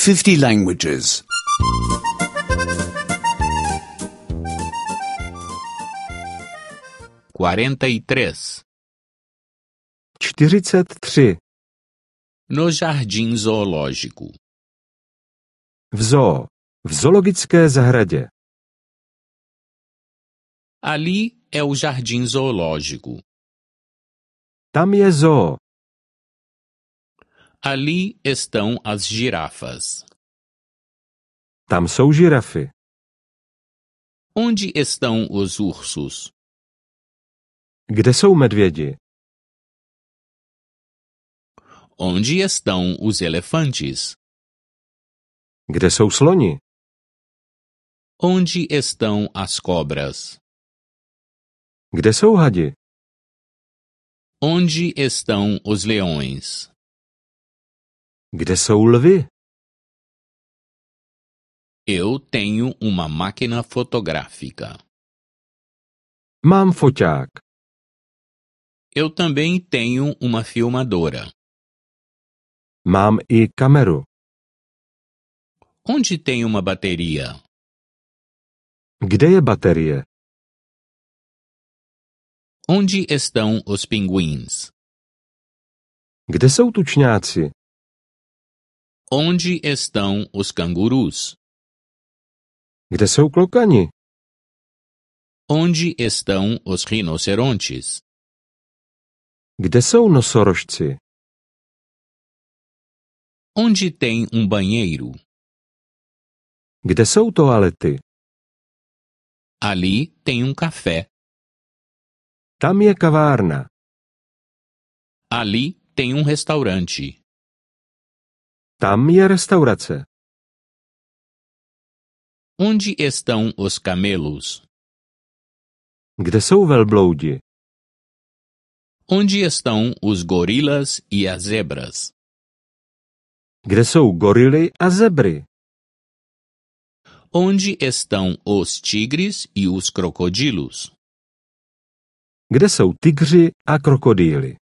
50 languages. 43. 43. No jardim zoológico. V zoo. V zoologické zahradě. Ali é o jardim zoológico. Tam je zoo. Ali estão as girafas. Tam jsou žirafy. Onde estão os ursos? Kde jsou medvědi? Onde estão os elefantes? Kde jsou sloni? Onde estão as cobras? Kde jsou hadi? Onde estão os leões? Kde jsou lvy? Eu tenho uma máquina fotográfica. Mám foťák. Eu também tenho uma filmadora. Mám i kameru. Onde tem uma bateria? Kde je baterie? Onde estão os pinguins? Kde jsou tučňáci? Onde estão os cangurus? Kde jsou klokani? Onde estão os rinocerontes? Kde jsou nosorožci? Onde tem banheiro? Kde jsou toalety? Ali tem café. Tam je kavárna. Ali tem restaurante. Tam je restaurace. Onde estão os camelos? Kde jsou velbloudi? Onde estão os gorilas e as zebras? Kde jsou gorily a zebry? Onde estão os tigres e os crocodilos? Kde jsou tygři a krokodýly?